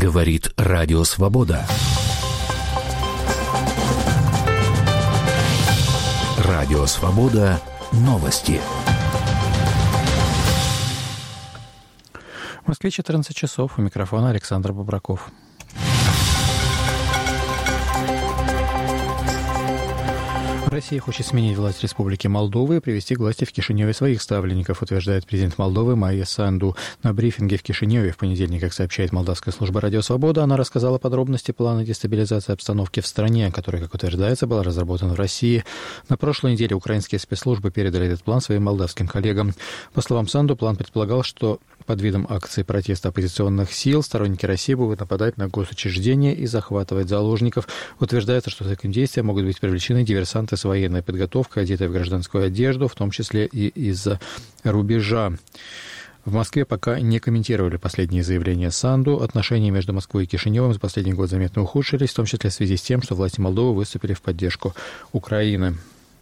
Говорит Радио Свобода. Радио Свобода. Новости. В Москве 14 часов. У микрофона Александр Бобраков. Россия хочет сменить власть Республики Молдова и привести к власти в Кишиневе своих ставленников, утверждает президент Молдовы Майя Санду. На брифинге в Кишиневе в понедельник, как сообщает молдавская служба «Радио Свобода», она рассказала подробности плана дестабилизации обстановки в стране, который, как утверждается, был разработан в России. На прошлой неделе украинские спецслужбы передали этот план своим молдавским коллегам. По словам Санду, план предполагал, что под видом акций протеста оппозиционных сил сторонники России будут нападать на госучреждения и захватывать заложников. Утверждается, что таким действием могут быть привлечены диверсанты с военной подготовкой, одетые в гражданскую одежду, в том числе и из-за рубежа. В Москве пока не комментировали последние заявления Санду. Отношения между Москвой и Кишиневым за последний год заметно ухудшились, в том числе в связи с тем, что власти Молдовы выступили в поддержку Украины.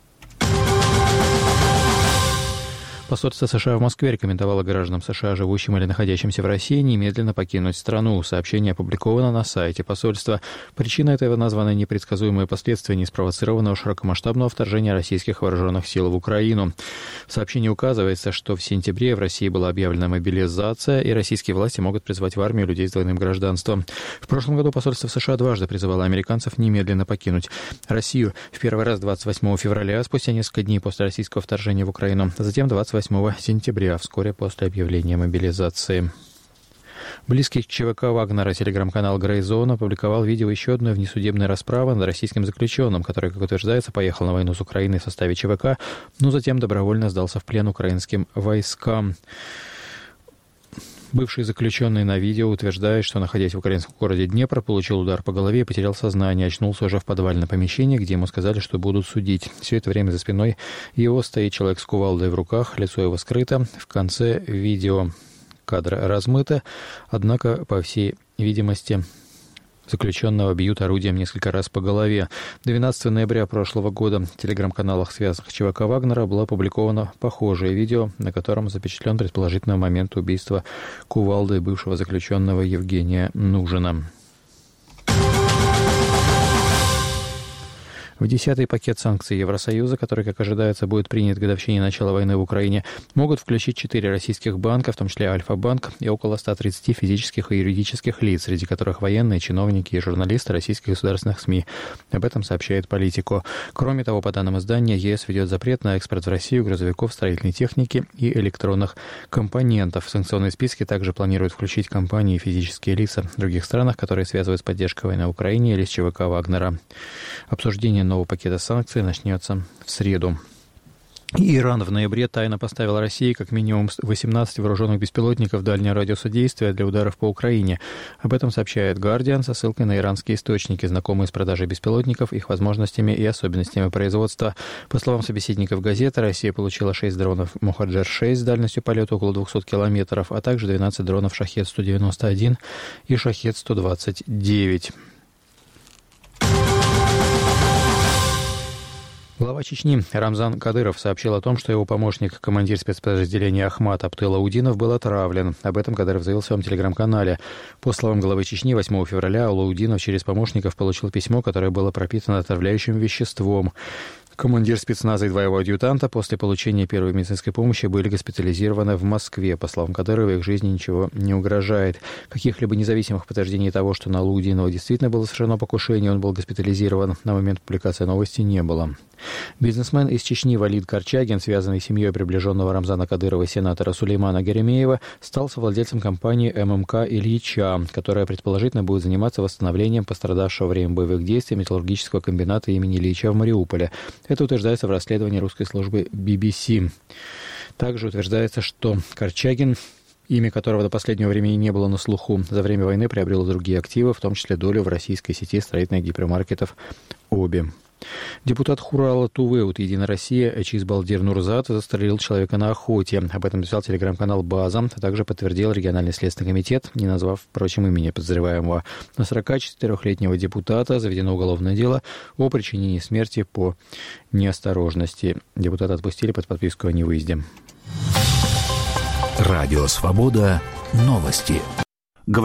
Посольство США в Москве рекомендовало гражданам США, живущим или находящимся в России, немедленно покинуть страну. Сообщение опубликовано на сайте посольства. Причина этого названы непредсказуемые последствия неспровоцированного широкомасштабного вторжения российских вооруженных сил в Украину. В сообщении указывается, что в сентябре в России была объявлена мобилизация, и российские власти могут призвать в армию людей с двойным гражданством. В прошлом году посольство США дважды призывало американцев немедленно покинуть Россию. В первый раз 28 февраля, спустя несколько дней после российского вторжения в Украину, затем 28 сентября, вскоре после объявления мобилизации. Близкий к ЧВК Вагнера телеграм-канал Грейзон опубликовал видео еще одной внесудебной расправы над российским заключенным, который, как утверждается, поехал на войну с Украиной в составе ЧВК, но затем добровольно сдался в плен украинским войскам. Бывший заключенный на видео утверждает, что, находясь в украинском городе Днепр, получил удар по голове и потерял сознание. Очнулся уже в подвальном помещении, где ему сказали, что будут судить. Все это время за спиной его стоит человек с кувалдой в руках, лицо его скрыто. В конце видео кадры размыты, однако, по всей видимости, заключенного бьют орудием несколько раз по голове. 12 ноября прошлого года в телеграм-каналах, связанных с ЧВК Вагнера, было опубликовано похожее видео, на котором запечатлен предположительный момент убийства кувалдой бывшего заключенного Евгения Нужина. В 10-й пакет санкций Евросоюза, который, как ожидается, будет принят к годовщине начала войны в Украине, могут включить 4 российских банка, в том числе Альфа-банк, и около 130 физических и юридических лиц, среди которых военные, чиновники и журналисты российских государственных СМИ. Об этом сообщает Политико. Кроме того, по данным издания, ЕС введет запрет на экспорт в Россию грузовиков, строительной техники и электронных компонентов. В санкционные списки также планируют включить компании и физические лица в других странах, которые связывают с поддержкой войны в Украине или с ЧВК Вагнера. Обсуждение нового пакета санкций начнется в среду. Иран в ноябре тайно поставил России как минимум 18 вооруженных беспилотников дальнего радиуса действия для ударов по Украине. Об этом сообщает «Гардиан» со ссылкой на иранские источники, знакомые с продажей беспилотников, их возможностями и особенностями производства. По словам собеседников газеты, Россия получила 6 дронов «Мохаджер-6» с дальностью полета около 200 километров, а также 12 дронов «Шахед-191» и «Шахед-129». Глава Чечни Рамзан Кадыров сообщил о том, что его помощник, командир спецподразделения Ахмат Аптылаудинов, был отравлен. Об этом Кадыров заявил в своем телеграм-канале. По словам главы Чечни, 8 февраля Алаудинов через помощников получил письмо, которое было пропитано отравляющим веществом. Командир спецназа и 2 его адъютанта после получения первой медицинской помощи были госпитализированы в Москве. По словам Кадырова, их жизни ничего не угрожает. Каких-либо независимых подтверждений того, что на Алаудинова действительно было совершено покушение, он был госпитализирован, на момент публикации новости не было. Бизнесмен из Чечни Валид Корчагин, связанный с семьей приближенного Рамзана Кадырова сенатора Сулеймана Геремеева, стал совладельцем компании ММК Ильича, которая предположительно будет заниматься восстановлением пострадавшего во время боевых действий металлургического комбината имени Ильича в Мариуполе. Это утверждается в расследовании русской службы BBC. Также утверждается, что Корчагин, имя которого до последнего времени не было на слуху, за время войны приобрел другие активы, в том числе долю в российской сети строительных гипермаркетов «Оби». Депутат Хурала Тувы от «Единая Россия» Эчис Балдир Нурзат застрелил человека на охоте. Об этом писал телеграм-канал «База», а также подтвердил региональный следственный комитет, не назвав, впрочем, имени подозреваемого. На 44-летнего депутата заведено уголовное дело о причинении смерти по неосторожности. Депутата отпустили под подписку о невыезде. Радио «Свобода». Новости.